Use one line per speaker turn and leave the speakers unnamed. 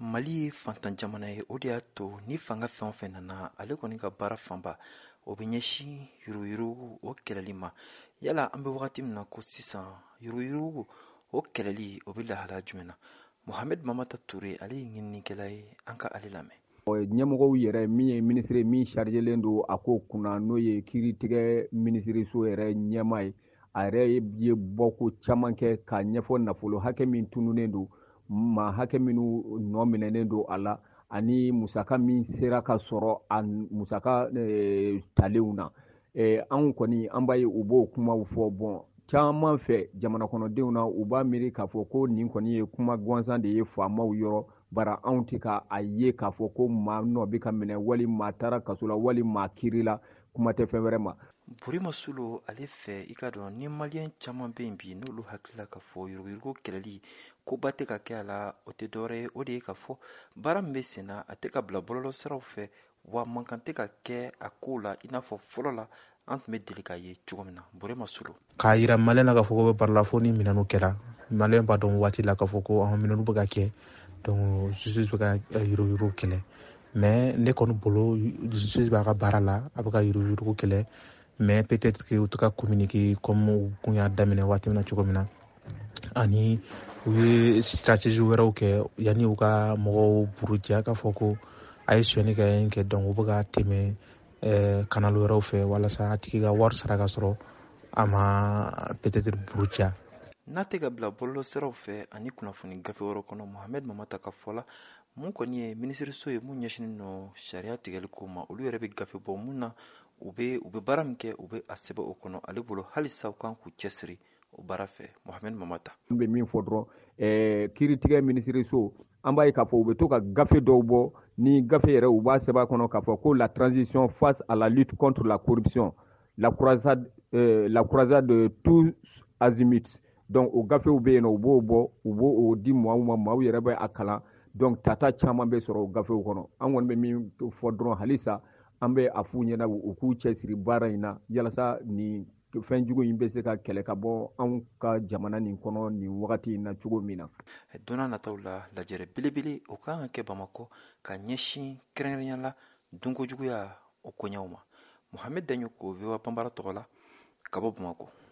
Mali ye fantan jamana ye, o de y'a to ni fanga fɛn o fɛn nana ale kɔni ka baara fanba o bɛ ɲɛsin yuruguyurugu o kɛlɛli ma. Yala an bɛ wagati min na ko sisan yuruguyurugu o kɛlɛli o bɛ lahala jumɛn na? Mohamed Mamata Ture ale ye ɲininikɛla ye, an ka ale lamɛn.
Ɲɛmɔgɔw yɛrɛ min ye minisiri min chargelen don a ko kunna n'o ye kiiritigɛ minisiriso yɛrɛ ɲɛma ye, a yɛrɛ ye bɔko caman kɛ ka ɲɛfɔ nafolo hakɛ min tununen don, maa hakɛ minnu nɔ minɛnen don a la, ani musaka min sera ka sɔrɔ a musaka talenw na. Anw kɔni an b'a ye u b'o kumaw fɔ caman fɛ jamana kɔnɔdenw na u b'a miiri k'a fɔ ko nin kɔni ye kuma gansan de ye faamaw yɔrɔ, bara anw tɛ k'a ye k'a fɔ ko maa nɔ bɛ ka minɛ wali maa taara kaso la wali maa kiiri la, kuma tɛ fɛn wɛrɛ ma.
Burima Sulu ale fɛ i ka dɔn ni maliyɛn caman bɛ yen bi n'olu hakilila ka fɔ yuruguyurugu kɛlɛli koba tɛ ka kɛ a la, o tɛ dɔwɛrɛ ye o de ye ka fɔ baara min bɛ sen na a tɛ ka bila bɔlɔlɔsiraw fɛ, wa mankan tɛ ka kɛ a kow la i n'a fɔ fɔlɔ la an tun bɛ deli k'a ye cogo min na. Burima Sulu
k'a yira maliyɛn na k'a fɔ ko bɛ baara la fo ni minɛnw kɛra, maliyɛn b'a dɔn waati la k'a fɔ ko minɛnw bɛ ka kɛ, donc justice bɛ ka yuruguyurugu kɛlɛ. Mais ne kɔni bolo justice b'a ka baara la, a bɛ ka yuruguyurugu kɛlɛ, mais peut-être que u tɛ ka communiquer comme u kun y'a daminɛ waati min na cogo min na, ani u ye stratégie wɛrɛw kɛ yanni u ka mɔgɔw buruja k'a fɔ ko a ye sonyɛni kɛ donc u bɛ ka tɛmɛ canal wɛrɛw fɛ walasa a tigi ka wari sara ka sɔrɔ a ma peut-être buruja.
n'a tɛ ka bila bɔlɔlɔsiraw fɛ ani kunnafoni gafe wɛrɛ kɔnɔ, Mohamed Mamata ka fɔ la mun kɔni ye minisiriso ye mun ɲɛsinen nɔ sariya tigɛli ko ma, olu yɛrɛ bɛ gafe bɔ mun na u bɛ baara min kɛ u bɛ a sɛbɛn o kɔnɔ ale bolo, halisa u kan k'u cɛsiri o baara fɛ. Mohamed Mamata
N bɛ min fɔ dɔrɔn kiiritigɛ minisiriso an b'a ye k'a fɔ u bɛ to ka gafe dɔw bɔ, ni gafe yɛrɛ u b'a sɛbɛn a kɔnɔ k'a fɔ ko la transition face à la lutte contre la corruption, la croisade de tous azimuts. Donc o gafew bɛ yen nɔ u b'o bɔ u b'o di maaw ma, maaw yɛrɛ bɛ a kalan, donc tata caman bɛ sɔrɔ o gafew kɔnɔ. An kɔni bɛ min fɔ dɔrɔn halisa an bɛ a f'u ɲɛna u k'u cɛsiri baara in na yalasa ni fɛn jugu in bɛ se ka kɛlɛ ka bɔ anw ka jamana nin kɔnɔ nin wagati in na cogo min na.
donna nataw la lajɛrɛ belebele o kan ka kɛ Bamakɔ ka ɲɛsin kɛrɛnkɛrɛnya la dunkojuguya o koɲaw ma. Mohamed Daɲoko, VOA Bambara tɔgɔ la, ka bɔ Bamakɔ.